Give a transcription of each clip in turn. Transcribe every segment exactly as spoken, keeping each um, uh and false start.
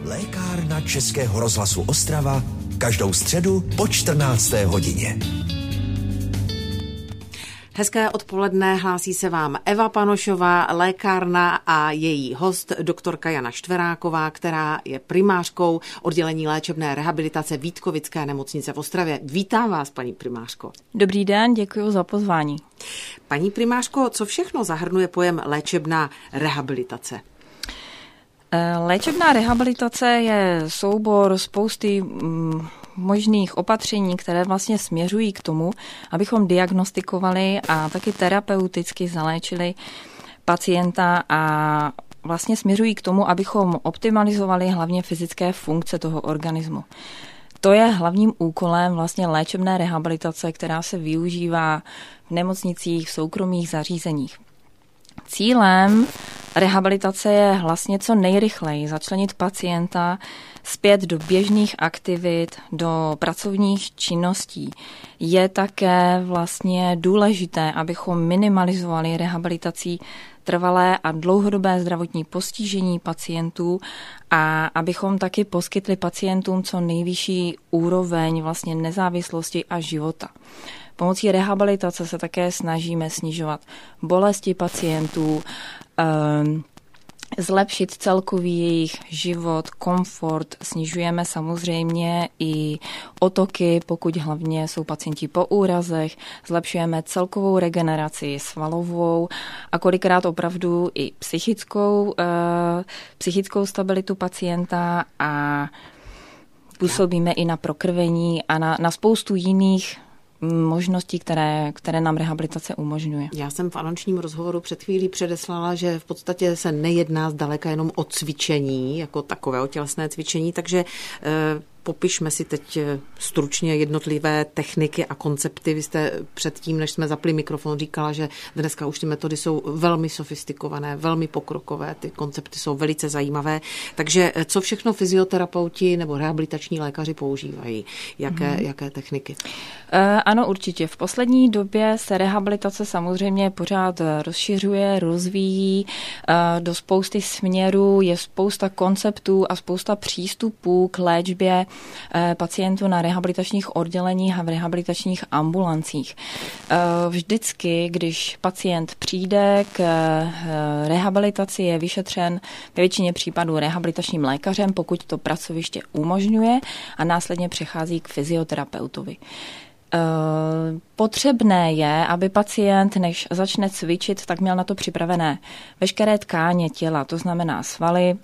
Lékárna Českého rozhlasu Ostrava každou středu po čtrnácté hodině. Hezké odpoledne, hlásí se vám Eva Panošová, lékárna, a její host, doktorka Jana Štveráková, která je primářkou oddělení léčebné rehabilitace Vítkovické nemocnice v Ostravě. Vítám vás, paní primářko. Dobrý den, děkuji za pozvání. Paní primářko, co všechno zahrnuje pojem léčebná rehabilitace? Léčebná rehabilitace je soubor spousty možných opatření, které vlastně směřují k tomu, abychom diagnostikovali a taky terapeuticky zaléčili pacienta, a vlastně směřují k tomu, abychom optimalizovali hlavně fyzické funkce toho organismu. To je hlavním úkolem vlastně léčebné rehabilitace, která se využívá v nemocnicích, v soukromých zařízeních. Cílem rehabilitace je vlastně co nejrychleji začlenit pacienta zpět do běžných aktivit, do pracovních činností. Je také vlastně důležité, abychom minimalizovali rehabilitací trvalé a dlouhodobé zdravotní postižení pacientů a abychom taky poskytli pacientům co nejvyšší úroveň vlastně nezávislosti a života. Pomocí rehabilitace se také snažíme snižovat bolesti pacientů, zlepšit celkový jejich život, komfort, snižujeme samozřejmě i otoky, pokud hlavně jsou pacienti po úrazech, zlepšujeme celkovou regeneraci svalovou a kolikrát opravdu i psychickou, psychickou stabilitu pacienta, a působíme i na prokrvení a na, na spoustu jiných možností, které, které nám rehabilitace umožňuje. Já jsem v anončním rozhovoru před chvílí předeslala, že v podstatě se nejedná zdaleka jenom o cvičení, jako takové, o tělesné cvičení, takže eh, popišme si teď stručně jednotlivé techniky a koncepty. Vy jste předtím, než jsme zapli mikrofon, říkala, že dneska už ty metody jsou velmi sofistikované, velmi pokrokové, ty koncepty jsou velice zajímavé. Takže co všechno fyzioterapeuti nebo rehabilitační lékaři používají? Jaké, hmm. jaké techniky? Ano, určitě. V poslední době se rehabilitace samozřejmě pořád rozšiřuje, rozvíjí do spousty směrů, je spousta konceptů a spousta přístupů k léčbě pacientů na rehabilitačních odděleních a v rehabilitačních ambulancích. Vždycky, když pacient přijde k rehabilitaci, je vyšetřen ve většině případů rehabilitačním lékařem, pokud to pracoviště umožňuje, a následně přechází k fyzioterapeutovi. Potřebné je, aby pacient, než začne cvičit, tak měl na to připravené veškeré tkáně těla, to znamená svaly,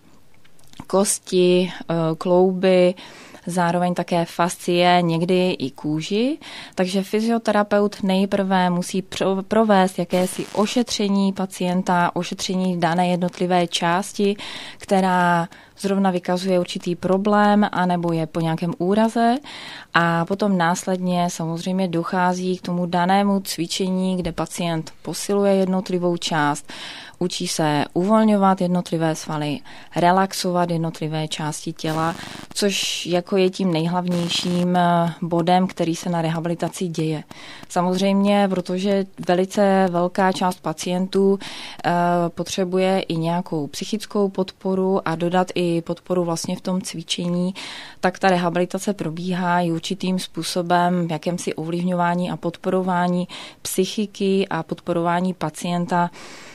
kosti, klouby, zároveň také fascie, někdy i kůži. Takže fyzioterapeut nejprve musí provést jakési ošetření pacienta, ošetření dané jednotlivé části, která zrovna vykazuje určitý problém anebo je po nějakém úraze, a potom následně samozřejmě dochází k tomu danému cvičení, kde pacient posiluje jednotlivou část, učí se uvolňovat jednotlivé svaly, relaxovat jednotlivé části těla, což jako je tím nejhlavnějším bodem, který se na rehabilitaci děje. Samozřejmě, protože velice velká část pacientů e, potřebuje i nějakou psychickou podporu a dodat i podporu vlastně v tom cvičení, tak ta rehabilitace probíhá i určitým způsobem v jakémsi ovlivňování a podporování psychiky a podporování pacienta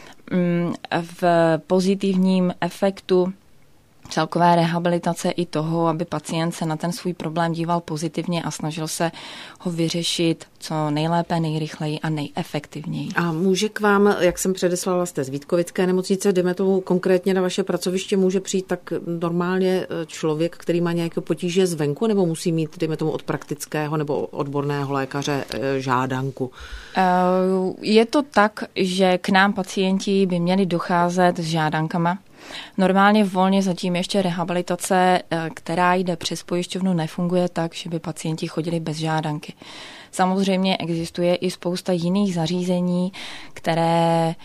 v pozitivním efektu celkové rehabilitace i toho, aby pacient se na ten svůj problém díval pozitivně a snažil se ho vyřešit co nejlépe, nejrychleji a nejefektivněji. A může k vám, jak jsem předeslala, jste z Vítkovické nemocnice, jdeme tomu konkrétně na vaše pracoviště, může přijít tak normálně člověk, který má nějaké potíže zvenku, nebo musí mít, dejme tomu, od praktického nebo odborného lékaře žádanku? Je to tak, že k nám pacienti by měli docházet s žádankama. Normálně volně zatím ještě rehabilitace, která jde přes pojišťovnu, nefunguje tak, že by pacienti chodili bez žádanky. Samozřejmě existuje i spousta jiných zařízení, které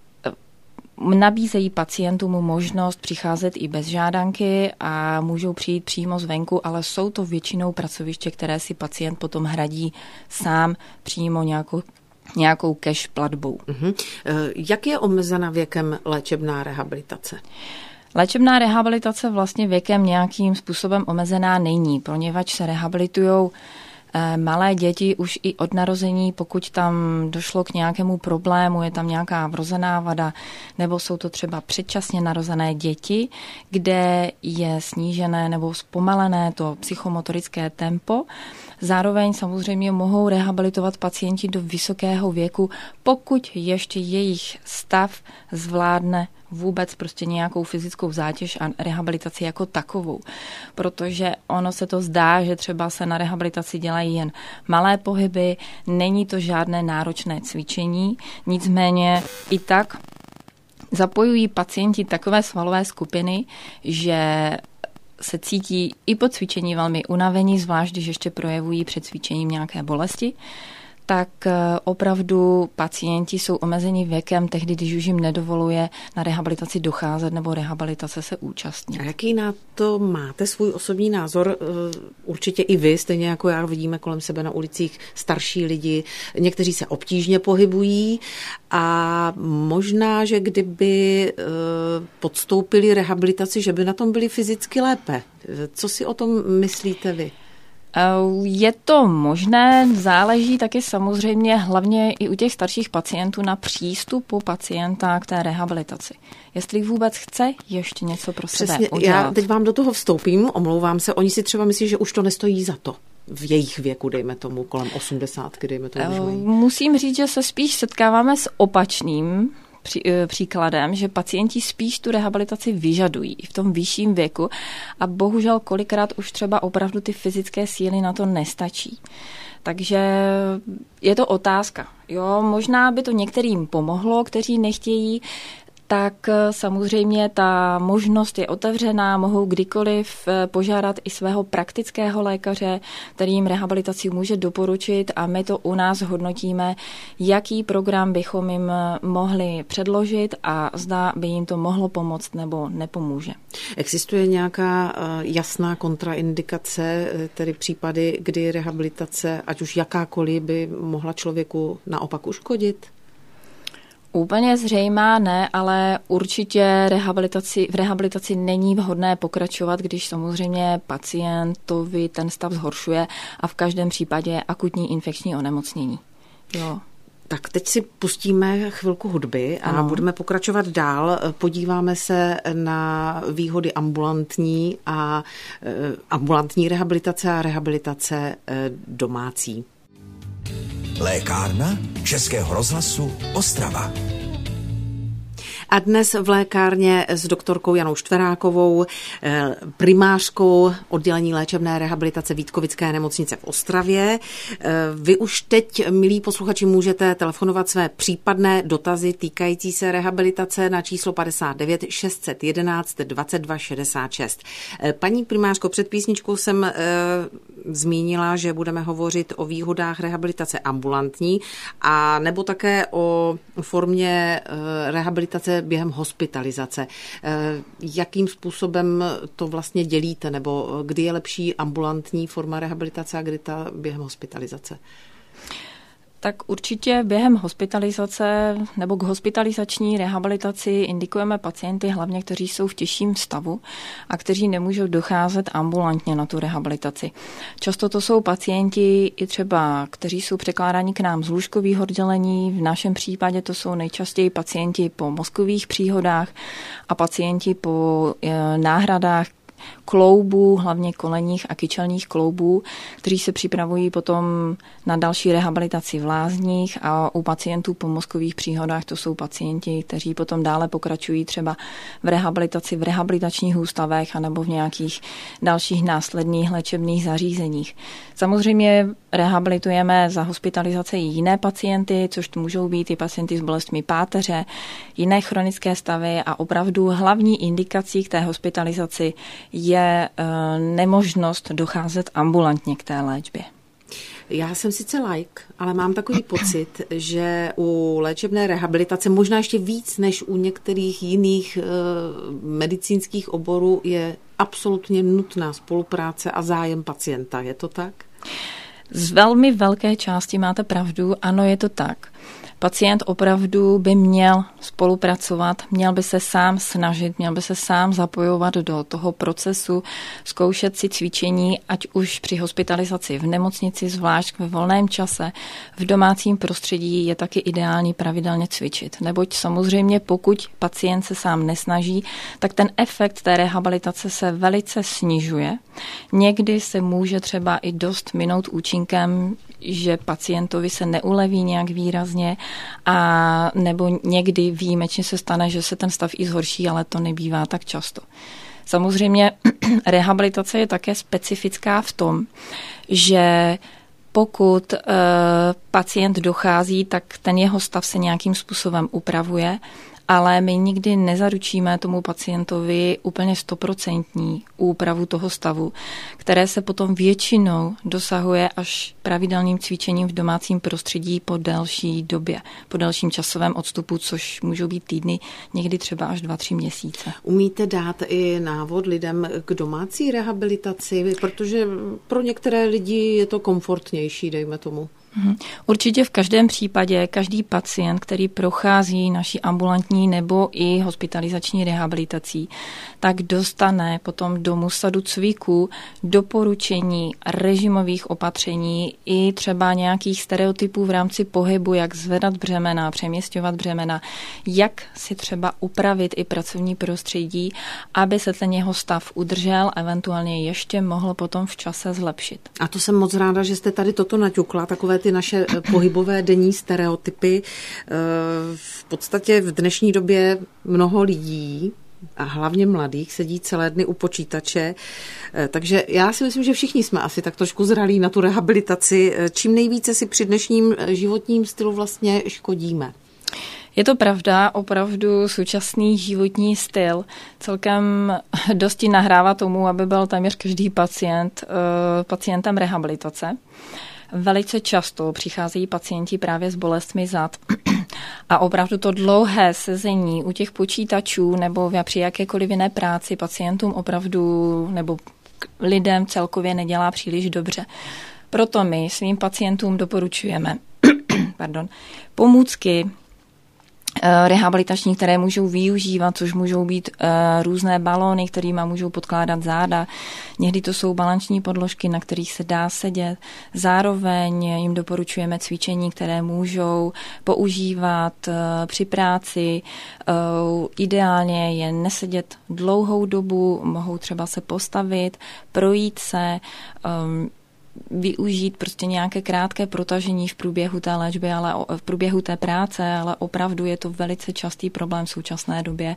nabízejí pacientům možnost přicházet i bez žádanky a můžou přijít přímo zvenku, ale jsou to většinou pracoviště, které si pacient potom hradí sám přímo nějakou nějakou cash platbou. Uh-huh. Jak je omezena věkem léčebná rehabilitace? Léčebná rehabilitace vlastně věkem nějakým způsobem omezená není, poněvadž se rehabilitujou malé děti už i od narození, pokud tam došlo k nějakému problému, je tam nějaká vrozená vada, nebo jsou to třeba předčasně narozené děti, kde je snížené nebo zpomalené to psychomotorické tempo. Zároveň samozřejmě mohou rehabilitovat pacienti do vysokého věku, pokud ještě jejich stav zvládne vůbec prostě nějakou fyzickou zátěž a rehabilitaci jako takovou. Protože ono se to zdá, že třeba se na rehabilitaci dělají jen malé pohyby, není to žádné náročné cvičení, nicméně i tak zapojují pacienti takové svalové skupiny, že se cítí i po cvičení velmi unavení, zvlášť když ještě projevují před cvičením nějaké bolesti, tak opravdu pacienti jsou omezeni věkem tehdy, když už jim nedovoluje na rehabilitaci docházet nebo rehabilitace se účastnit. A jaký na to máte svůj osobní názor? Určitě i vy, stejně jako já, vidíme kolem sebe na ulicích starší lidi, někteří se obtížně pohybují a možná, že kdyby podstoupili rehabilitaci, že by na tom byli fyzicky lépe. Co si o tom myslíte vy? Je to možné, záleží taky samozřejmě hlavně i u těch starších pacientů na přístupu pacienta k té rehabilitaci. Jestli vůbec chce ještě něco pro sebe Přesně, udělat. Já teď vám do toho vstoupím, omlouvám se, oni si třeba myslí, že už to nestojí za to. V jejich věku, dejme tomu, kolem osmdesátky, dejme tomu. Musím říct, že se spíš setkáváme s opačným Pří, příkladem, že pacienti spíš tu rehabilitaci vyžadují v tom vyšším věku a bohužel kolikrát už třeba opravdu ty fyzické síly na to nestačí. Takže je to otázka. Jo, možná by to některým pomohlo, kteří nechtějí, tak samozřejmě ta možnost je otevřená, mohou kdykoliv požádat i svého praktického lékaře, který jim rehabilitaci může doporučit a my to u nás hodnotíme, jaký program bychom jim mohli předložit a zda by jim to mohlo pomoct nebo nepomůže. Existuje nějaká jasná kontraindikace, tedy případy, kdy rehabilitace, ať už jakákoliv, by mohla člověku naopak uškodit? Úplně zřejmá ne, ale určitě rehabilitaci, v rehabilitaci není vhodné pokračovat, když samozřejmě pacientovi ten stav zhoršuje a v každém případě je akutní infekční onemocnění. Jo. Tak teď si pustíme chvilku hudby a ano. budeme pokračovat dál. Podíváme se na výhody ambulantní a ambulantní rehabilitace a rehabilitace domácí. Lékárna Českého rozhlasu Ostrava. A dnes v lékárně s doktorkou Janou Štverákovou, primářkou oddělení léčebné rehabilitace Vítkovické nemocnice v Ostravě. Vy už teď, milí posluchači, můžete telefonovat své případné dotazy týkající se rehabilitace na číslo padesát devět šest set jedenáct dvacet dva šedesát šest. Paní primářko, před písničkou jsem e, zmínila, že budeme hovořit o výhodách rehabilitace ambulantní a nebo také o formě e, rehabilitace během hospitalizace. Jakým způsobem to vlastně dělíte, nebo kdy je lepší ambulantní forma rehabilitace a kdy ta během hospitalizace? Tak určitě během hospitalizace nebo k hospitalizační rehabilitaci indikujeme pacienty hlavně, kteří jsou v těžším stavu a kteří nemůžou docházet ambulantně na tu rehabilitaci. Často to jsou pacienti i třeba, kteří jsou překládáni k nám z lůžkových oddělení, v našem případě to jsou nejčastěji pacienti po mozkových příhodách a pacienti po e, náhradách kloubů, hlavně kolenních a kyčelních kloubů, kteří se připravují potom na další rehabilitaci v lázních a u pacientů po mozkových příhodách to jsou pacienti, kteří potom dále pokračují třeba v rehabilitaci v rehabilitačních ústavech anebo v nějakých dalších následných léčebných zařízeních. Samozřejmě rehabilitujeme za hospitalizace i jiné pacienty, což to můžou být i pacienty s bolestmi páteře, jiné chronické stavy a opravdu hlavní indikací k té hospitalizaci je e, nemožnost docházet ambulantně k té léčbě. Já jsem sice laik, ale mám takový pocit, že u léčebné rehabilitace možná ještě víc než u některých jiných e, medicínských oborů je absolutně nutná spolupráce a zájem pacienta. Je to tak? Z velmi velké části máte pravdu, ano, je to tak. Pacient opravdu by měl spolupracovat, měl by se sám snažit, měl by se sám zapojovat do toho procesu, zkoušet si cvičení, ať už při hospitalizaci v nemocnici, zvlášť ve volném čase, v domácím prostředí je taky ideální pravidelně cvičit. Neboť samozřejmě pokud pacient se sám nesnaží, tak ten efekt té rehabilitace se velice snižuje. Někdy se může třeba i dost minout účinkem, že pacientovi se neuleví nějak výrazně a nebo někdy výjimečně se stane, že se ten stav i zhorší, ale to nebývá tak často. Samozřejmě rehabilitace je také specifická v tom, že pokud e, pacient dochází, tak ten jeho stav se nějakým způsobem upravuje, ale my nikdy nezaručíme tomu pacientovi úplně stoprocentní úpravu toho stavu, které se potom většinou dosahuje až pravidelným cvičením v domácím prostředí po delší době, po delším časovém odstupu, což můžou být týdny, někdy třeba až dva, tři měsíce. Umíte dát i návod lidem k domácí rehabilitaci, protože pro některé lidi je to komfortnější, dejme tomu. Určitě v každém případě každý pacient, který prochází naší ambulantní nebo i hospitalizační rehabilitací, tak dostane potom do MUSADu cviků doporučení režimových opatření i třeba nějakých stereotypů v rámci pohybu, jak zvedat břemena, přeměstňovat břemena, jak si třeba upravit i pracovní prostředí, aby se ten jeho stav udržel, eventuálně ještě mohl potom v čase zlepšit. A to jsem moc ráda, že jste tady toto naťukla, takové ty naše pohybové denní stereotypy. V podstatě v dnešní době mnoho lidí a hlavně mladých sedí celé dny u počítače, takže já si myslím, že všichni jsme asi tak trošku zralí na tu rehabilitaci. Čím nejvíce si při dnešním životním stylu vlastně škodíme? Je to pravda, opravdu současný životní styl celkem dosti nahrává tomu, aby byl téměř každý pacient pacientem rehabilitace. Velice často přicházejí pacienti právě s bolestmi zad a opravdu to dlouhé sezení u těch počítačů nebo při jakékoliv jiné práci pacientům opravdu nebo lidem celkově nedělá příliš dobře. Proto my svým pacientům doporučujeme pardon, pomůcky rehabilitační, které můžou využívat, což můžou být uh, různé balóny, kterými můžou podkládat záda. Někdy to jsou balanční podložky, na kterých se dá sedět. Zároveň jim doporučujeme cvičení, které můžou používat uh, při práci. Uh, ideálně je nesedět dlouhou dobu, mohou třeba se postavit, projít se, um, využít prostě nějaké krátké protažení v průběhu té léčby, ale v průběhu té práce, ale opravdu je to velice častý problém v současné době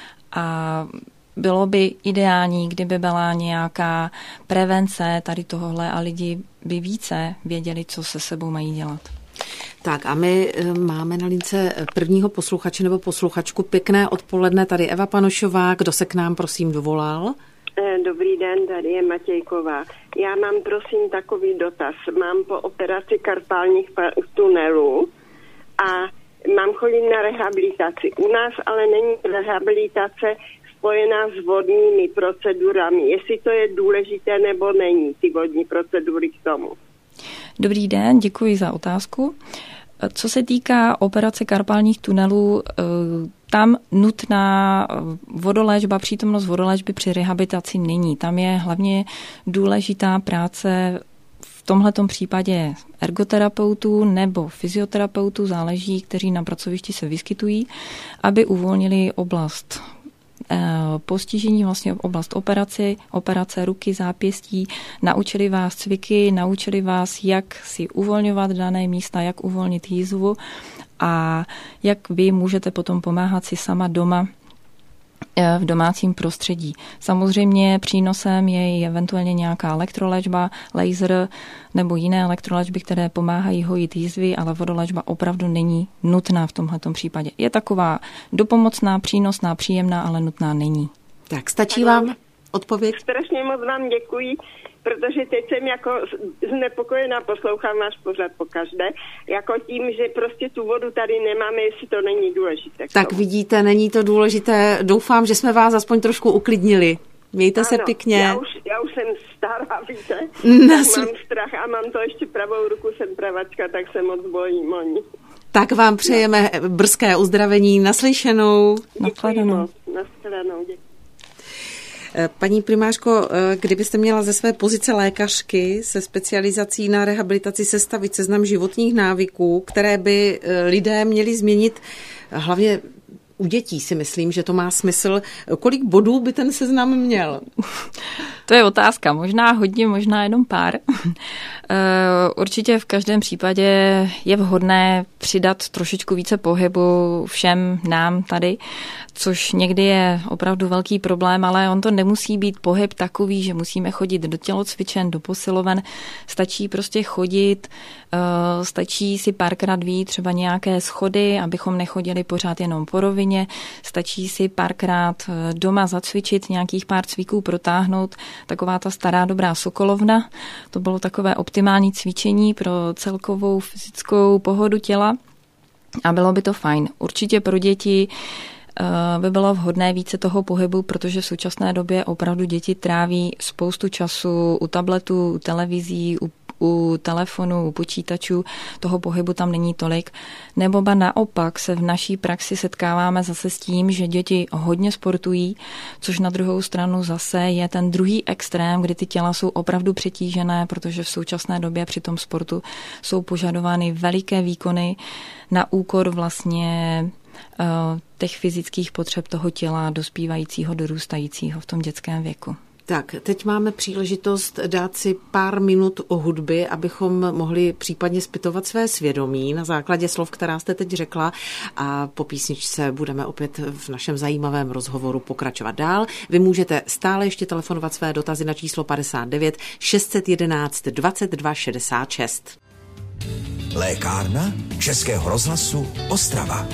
a bylo by ideální, kdyby byla nějaká prevence tady tohohle a lidi by více věděli, co se sebou mají dělat. Tak a my máme na lince prvního posluchače nebo posluchačku. Pěkné odpoledne, tady Eva Panošová. Kdo se k nám prosím dovolal? Dobrý den, tady je Matějková. Já mám prosím takový dotaz. Mám po operaci karpálních tunelů a mám chodit na rehabilitaci. U nás ale není rehabilitace spojená s vodními procedurami. Jestli to je důležité nebo není, ty vodní procedury k tomu. Dobrý den, děkuji za otázku. Co se týká operace karpálních tunelů, tam nutná vodoléčba, přítomnost vodoléčby při rehabilitaci není. Tam je hlavně důležitá práce v tomhletom případě ergoterapeutů nebo fyzioterapeutů, záleží, kteří na pracovišti se vyskytují, aby uvolnili oblast postižení, vlastně oblast operace, operace ruky, zápěstí, naučili vás cviky, naučili vás, jak si uvolňovat dané místa, jak uvolnit jízvu a jak vy můžete potom pomáhat si sama doma v domácím prostředí. Samozřejmě přínosem je eventuálně nějaká elektroléčba, laser nebo jiné elektroléčby, které pomáhají hojit jízvy, ale vodoléčba opravdu není nutná v tomhletom případě. Je taková dopomocná, přínosná, příjemná, ale nutná není. Tak stačí vám odpověď? Strašně moc vám děkuji, protože teď jsem jako znepokojená, poslouchám vás pořád pokaždé, jako tím, že prostě tu vodu tady nemáme, jestli to není důležité. Tak vidíte, není to důležité. Doufám, že jsme vás aspoň trošku uklidnili. Mějte ano, se pěkně. Já už, já už jsem stará, víte. Nasl- mám strach a mám to ještě pravou ruku, jsem pravačka, tak se moc bojím o ní. Tak vám přejeme brzké uzdravení, naslyšenou. Nashledanou. Nashledanou, děkuji. Paní primářko, kdybyste měla ze své pozice lékařky se specializací na rehabilitaci sestavit seznam životních návyků, které by lidé měli změnit, hlavně u dětí si myslím, že to má smysl. Kolik bodů by ten seznam měl? To je otázka. Možná hodně, možná jenom pár. Určitě v každém případě je vhodné přidat trošičku více pohybu všem nám tady, což někdy je opravdu velký problém, ale on to nemusí být pohyb takový, že musíme chodit do tělocvičen, do posiloven. Stačí prostě chodit, stačí si párkrát vyjít třeba nějaké schody, abychom nechodili pořád jenom po rovině. Stačí si párkrát doma zacvičit, nějakých pár cviků protáhnout. Taková ta stará dobrá sokolovna. To bylo takové optimální cvičení pro celkovou fyzickou pohodu těla a bylo by to fajn. Určitě pro děti by bylo vhodné více toho pohybu, protože v současné době opravdu děti tráví spoustu času u tabletů, u televizí, u u telefonu, u počítačů, toho pohybu tam není tolik. Nebo ba naopak se v naší praxi setkáváme zase s tím, že děti hodně sportují, což na druhou stranu zase je ten druhý extrém, kdy ty těla jsou opravdu přetížené, protože v současné době při tom sportu jsou požadovány veliké výkony na úkor vlastně těch fyzických potřeb toho těla dospívajícího, dorůstajícího v tom dětském věku. Tak, teď máme příležitost dát si pár minut o hudby, abychom mohli případně zpytovat své svědomí na základě slov, která jste teď řekla, a po písničce budeme opět v našem zajímavém rozhovoru pokračovat dál. Vy můžete stále ještě telefonovat své dotazy na číslo padesát devět šest set jedenáct dvacet dva šedesát šest. Lékárna Českého rozhlasu Ostrava.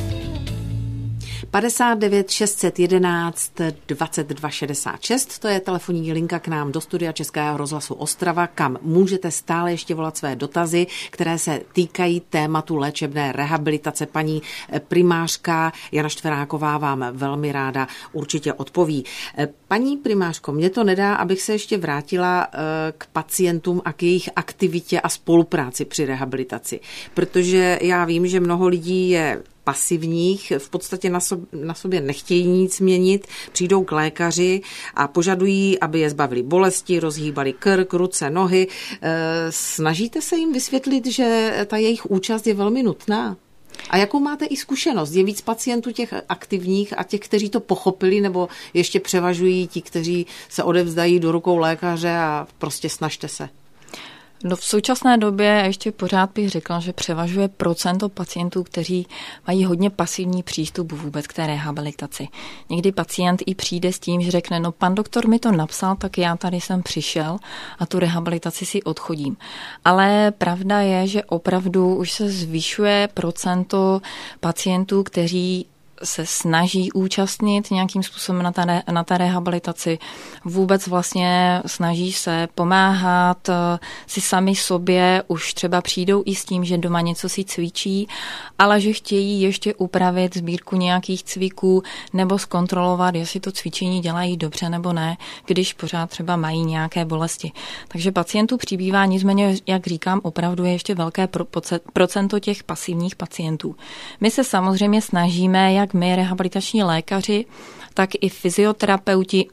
padesát devět šest set jedenáct dvacet dva šedesát šest, to je telefonní linka k nám do studia Českého rozhlasu Ostrava, kam můžete stále ještě volat své dotazy, které se týkají tématu léčebné rehabilitace. Paní primářka Jana Štveráková vám velmi ráda určitě odpoví. Paní primářko, mě to nedá, abych se ještě vrátila k pacientům a k jejich aktivitě a spolupráci při rehabilitaci, protože já vím, že mnoho lidí je pasivních, v podstatě na sobě, na sobě nechtějí nic měnit, přijdou k lékaři a požadují, aby je zbavili bolesti, rozhýbali krk, ruce, nohy. Snažíte se jim vysvětlit, že ta jejich účast je velmi nutná? A jakou máte i zkušenost? Je víc pacientů těch aktivních a těch, kteří to pochopili, nebo ještě převažují ti, kteří se odevzdají do rukou lékaře a prostě snažte se? No v současné době ještě pořád bych řekla, že převažuje procento pacientů, kteří mají hodně pasivní přístup vůbec k té rehabilitaci. Někdy pacient i přijde s tím, že řekne, no pan doktor mi to napsal, tak já tady jsem přišel a tu rehabilitaci si odchodím. Ale pravda je, že opravdu už se zvyšuje procento pacientů, kteří se snaží účastnit nějakým způsobem na ta, na ta rehabilitaci. Vůbec vlastně snaží se pomáhat si sami sobě, už třeba přijdou i s tím, že doma něco si cvičí, ale že chtějí ještě upravit sbírku nějakých cviků nebo zkontrolovat, jestli to cvičení dělají dobře nebo ne, když pořád třeba mají nějaké bolesti. Takže pacientů přibývá, nicméně, jak říkám, opravdu je ještě velké procento těch pasivních pacientů. My se samozřejmě snažíme, jak my rehabilitační lékaři, tak i fyzioterapeuti,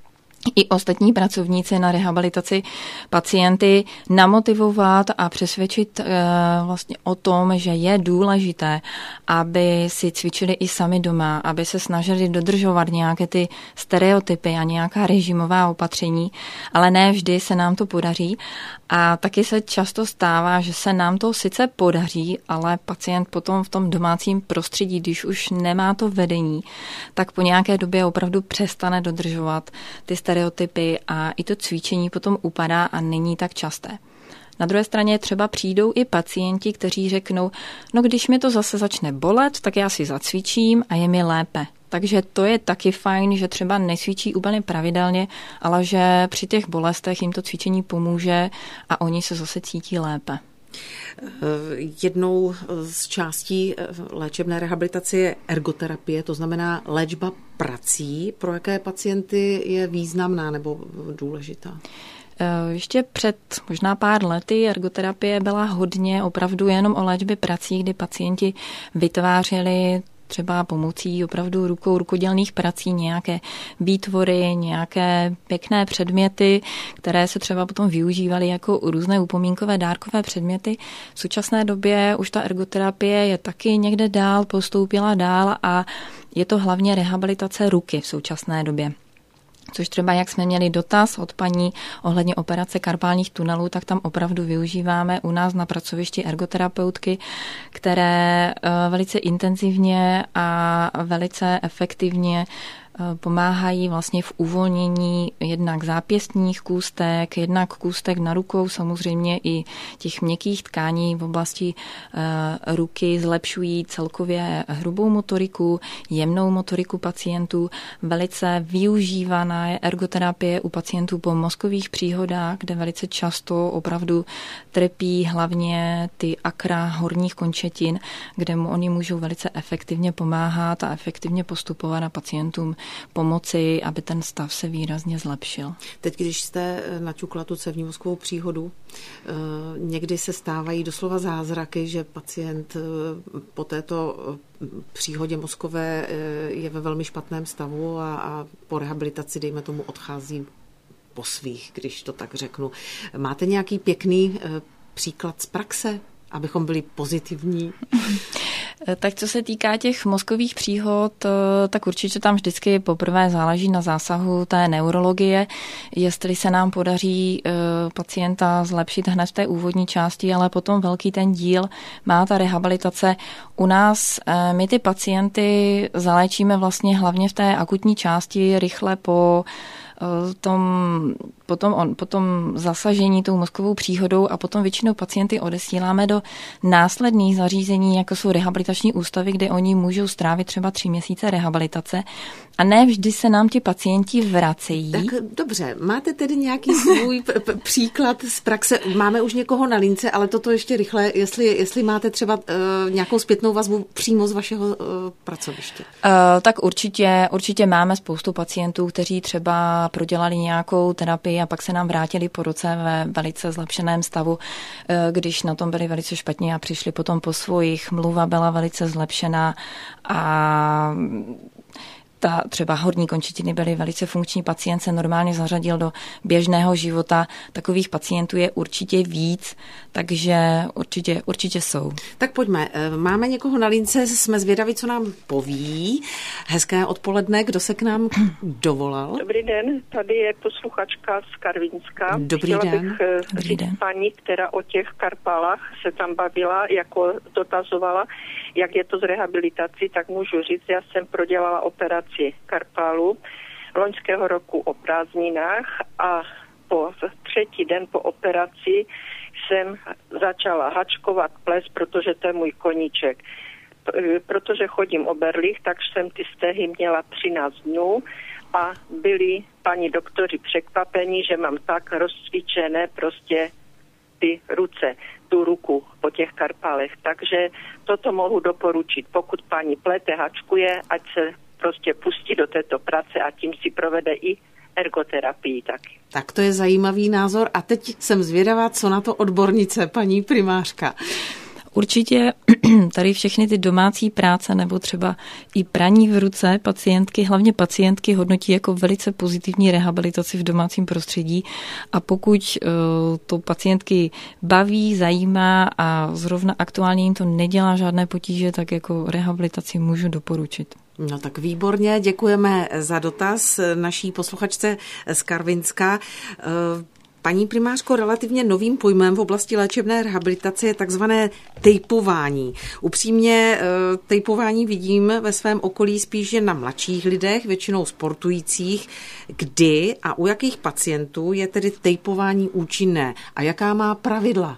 i ostatní pracovníci na rehabilitaci pacienty namotivovat a přesvědčit e, vlastně o tom, že je důležité, aby si cvičili i sami doma, aby se snažili dodržovat nějaké ty stereotypy a nějaká režimová opatření, ale ne vždy se nám to podaří. A taky se často stává, že se nám to sice podaří, ale pacient potom v tom domácím prostředí, když už nemá to vedení, tak po nějaké době opravdu přestane dodržovat ty stereotypy a i to cvičení potom upadá a není tak časté. Na druhé straně třeba přijdou i pacienti, kteří řeknou, no když mi to zase začne bolet, tak já si zacvičím a je mi lépe. Takže to je taky fajn, že třeba necvičí úplně pravidelně, ale že při těch bolestech jim to cvičení pomůže a oni se zase cítí lépe. Jednou z částí léčebné rehabilitace je ergoterapie, to znamená léčba prací. Pro jaké pacienty je významná nebo důležitá? Ještě před možná pár lety ergoterapie byla hodně opravdu jenom o léčbě prací, kdy pacienti vytvářeli třeba pomocí opravdu rukou rukodělných prací nějaké výtvory, nějaké pěkné předměty, které se třeba potom využívaly jako různé upomínkové dárkové předměty. V současné době už ta ergoterapie je taky někde dál, postoupila dál a je to hlavně rehabilitace ruky v současné době. Což třeba, jak jsme měli dotaz od paní ohledně operace karpálních tunelů, tak tam opravdu využíváme u nás na pracovišti ergoterapeutky, které velice intenzivně a velice efektivně pomáhají vlastně v uvolnění jednak zápěstních kůstek, jednak kůstek na rukou, samozřejmě i těch měkkých tkání v oblasti uh, ruky, zlepšují celkově hrubou motoriku, jemnou motoriku pacientů. Velice využívaná je ergoterapie u pacientů po mozkových příhodách, kde velice často opravdu trpí hlavně ty akra horních končetin, kde mu oni můžou velice efektivně pomáhat a efektivně postupovat na pacientům pomoci, aby ten stav se výrazně zlepšil. Teď, když jste naťukla tu cévní mozkovou příhodu, někdy se stávají doslova zázraky, že pacient po této příhodě mozkové je ve velmi špatném stavu a, a po rehabilitaci, dejme tomu, odchází po svých, když to tak řeknu. Máte nějaký pěkný příklad z praxe, abychom byli pozitivní? Tak co se týká těch mozkových příhod, tak určitě tam vždycky poprvé záleží na zásahu té neurologie, jestli se nám podaří pacienta zlepšit hned v té úvodní části, ale potom velký ten díl má ta rehabilitace. U nás my ty pacienty zaléčíme vlastně hlavně v té akutní části rychle po tom, potom, on, potom zasažení tou mozkovou příhodou a potom většinou pacienty odesíláme do následných zařízení, jako jsou rehabilitační ústavy, kde oni můžou strávit třeba tři měsíce rehabilitace a ne vždy se nám ti pacienti vracejí. Tak dobře, máte tedy nějaký svůj p- p- příklad z praxe? Máme už někoho na lince, ale toto ještě rychle, jestli, jestli máte třeba uh, nějakou zpětnou vazbu přímo z vašeho uh, pracoviště. Uh, tak určitě, určitě máme spoustu pacientů, kteří třeba prodělali nějakou terapii a pak se nám vrátili po roce ve velice zlepšeném stavu, když na tom byli velice špatně a přišli potom po svojich. Mluva byla velice zlepšená a ta třeba horní končetiny byly velice funkční, pacient se normálně zařadil do běžného života. Takových pacientů je určitě víc, takže určitě, určitě jsou. Tak pojďme, máme někoho na lince, jsme zvědaví, co nám poví. Hezké odpoledne, kdo se k nám dovolal? Dobrý den, tady je posluchačka z Karvinska. Dobrý Chtěla den. bych Dobrý říct den. paní, která o těch karpálách se tam bavila, jako dotazovala, jak je to s rehabilitací, tak můžu říct, já jsem prodělala operaci karpálu loňského roku o prázdninách a po třetí den po operaci jsem začala hačkovat ples, protože to je můj koníček. Protože chodím o berlích, tak jsem ty stehy měla třináct dnů a byli paní doktoři překvapení, že mám tak rozcvičené prostě ty ruce, tu ruku po těch karpálech. Takže toto mohu doporučit. Pokud paní plete, hačkuje, ať se prostě pustí do této práce a tím si provede i ergoterapii taky. Tak to je zajímavý názor a teď jsem zvědavá, co na to odbornice, paní primářka. Určitě tady všechny ty domácí práce nebo třeba i praní v ruce pacientky, hlavně pacientky hodnotí jako velice pozitivní rehabilitaci v domácím prostředí a pokud uh, to pacientky baví, zajímá a zrovna aktuálně jim to nedělá žádné potíže, tak jako rehabilitaci můžu doporučit. No tak výborně, děkujeme za dotaz naší posluchačce z Karvinska. Paní primářko, relativně novým pojmem v oblasti léčebné rehabilitace je takzvané tejpování. Upřímně tejpování vidím ve svém okolí spíše na mladších lidech, většinou sportujících. Kdy a u jakých pacientů je tedy tejpování účinné a jaká má pravidla?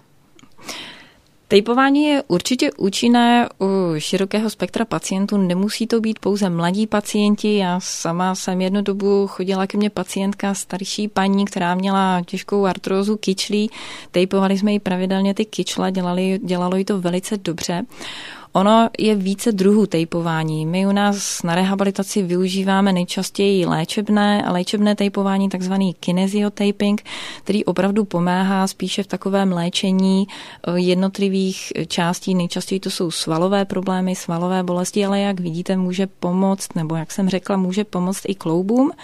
Tejpování je určitě účinné u širokého spektra pacientů, nemusí to být pouze mladí pacienti. Já sama jsem jednu dobu chodila ke mně pacientka, starší paní, která měla těžkou artrózu kyčlí. Tejpovali jsme jí pravidelně ty kyčle, dělali, dělalo jí to velice dobře. Ono je více druhů tejpování. My u nás na rehabilitaci využíváme nejčastěji léčebné a léčebné tejpování, takzvaný kinesiotaping, který opravdu pomáhá spíše v takovém léčení jednotlivých částí. Nejčastěji to jsou svalové problémy, svalové bolesti, ale jak vidíte, může pomoct, nebo jak jsem řekla, může pomoct i kloubům.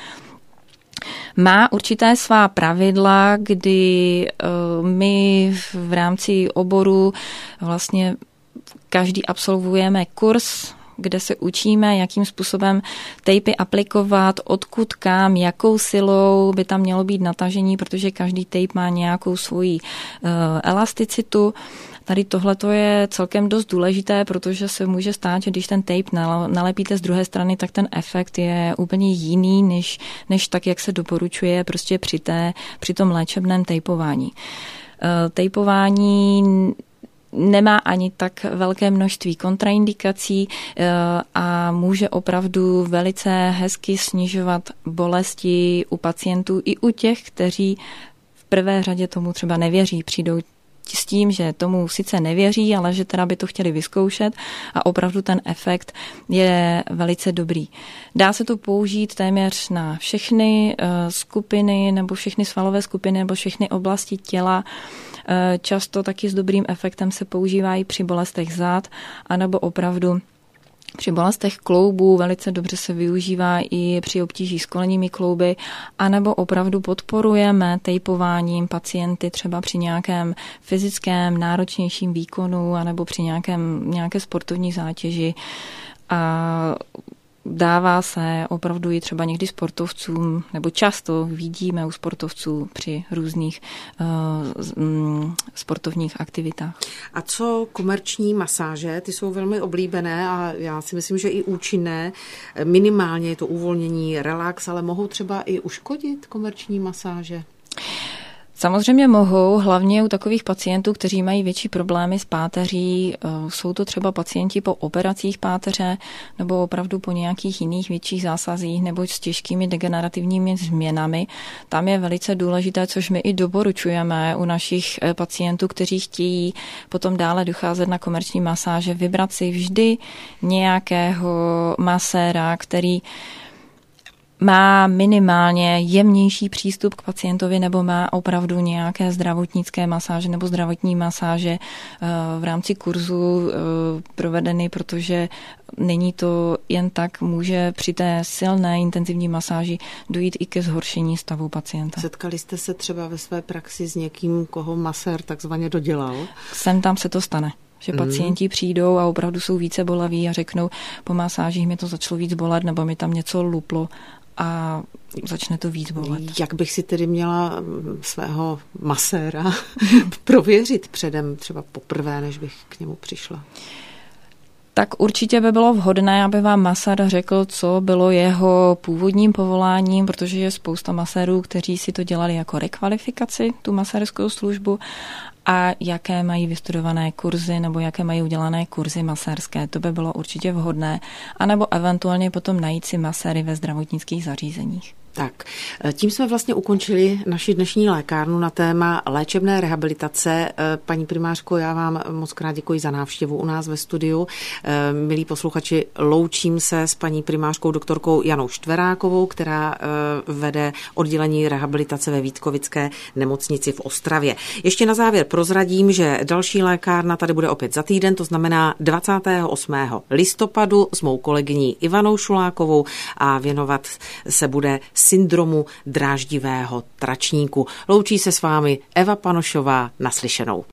Má určité svá pravidla, kdy my v rámci oboru vlastně každý absolvujeme kurz, kde se učíme, jakým způsobem tejpy aplikovat, odkud kam, jakou silou by tam mělo být natažení, protože každý tejp má nějakou svoji uh, elasticitu. Tady tohleto je celkem dost důležité, protože se může stát, že když ten tape nalepíte z druhé strany, tak ten efekt je úplně jiný, než, než tak, jak se doporučuje prostě při, té, při tom léčebném tejpování. Uh, tejpování nemá ani tak velké množství kontraindikací a může opravdu velice hezky snižovat bolesti u pacientů i u těch, kteří v prvé řadě tomu třeba nevěří. Přijdou s tím, že tomu sice nevěří, ale že teda by to chtěli vyzkoušet a opravdu ten efekt je velice dobrý. Dá se to použít téměř na všechny skupiny nebo všechny svalové skupiny nebo všechny oblasti těla. Často taky s dobrým efektem se používá i při bolestech zad, anebo opravdu při bolestech kloubů velice dobře se využívá i při obtížích s kolenními klouby, anebo opravdu podporujeme tejpováním pacienty třeba při nějakém fyzickém náročnějším výkonu, anebo při nějakém, nějaké sportovní zátěži. A dává se opravdu i třeba někdy sportovcům, nebo často vidíme u sportovců při různých uh, um, sportovních aktivitách. A co komerční masáže? Ty jsou velmi oblíbené a já si myslím, že i účinné. Minimálně je to uvolnění, relax, ale mohou třeba i uškodit komerční masáže? Samozřejmě mohou, hlavně u takových pacientů, kteří mají větší problémy s páteří. Jsou to třeba pacienti po operacích páteře nebo opravdu po nějakých jiných větších zásazích nebo s těžkými degenerativními změnami. Tam je velice důležité, což my i doporučujeme u našich pacientů, kteří chtějí potom dále docházet na komerční masáže, vybrat si vždy nějakého maséra, který má minimálně jemnější přístup k pacientovi nebo má opravdu nějaké zdravotnické masáže nebo zdravotní masáže v rámci kurzu provedeny, protože není to jen tak, může při té silné intenzivní masáži dojít i ke zhoršení stavu pacienta. Setkali jste se třeba ve své praxi s někým, koho masér takzvaně dodělal? Sem tam se to stane. Že pacienti přijdou a opravdu jsou více bolaví a řeknou, po masážích mi to začalo víc bolet nebo mi tam něco luplo a začne to víc bolet. Jak bych si tedy měla svého maséra prověřit předem, třeba poprvé, než bych k němu přišla? Tak určitě by bylo vhodné, aby vám masér řekl, co bylo jeho původním povoláním, protože je spousta masérů, kteří si to dělali jako rekvalifikaci, tu masérskou službu, a jaké mají vystudované kurzy nebo jaké mají udělané kurzy masérské. To by bylo určitě vhodné. A nebo eventuálně potom najít si maséry ve zdravotnických zařízeních. Tak, tím jsme vlastně ukončili naši dnešní lékárnu na téma léčebné rehabilitace. Paní primářko, já vám moc krát děkuji za návštěvu u nás ve studiu. Milí posluchači, loučím se s paní primářkou doktorkou Janou Štverákovou, která vede oddělení rehabilitace ve Vítkovické nemocnici v Ostravě. Ještě na závěr prozradím, že další lékárna tady bude opět za týden, to znamená dvacátého osmého listopadu s mou kolegyní Ivanou Šulákovou a věnovat se bude syndromu dráždivého tračníku. Loučí se s vámi Eva Panošová, naslyšenou.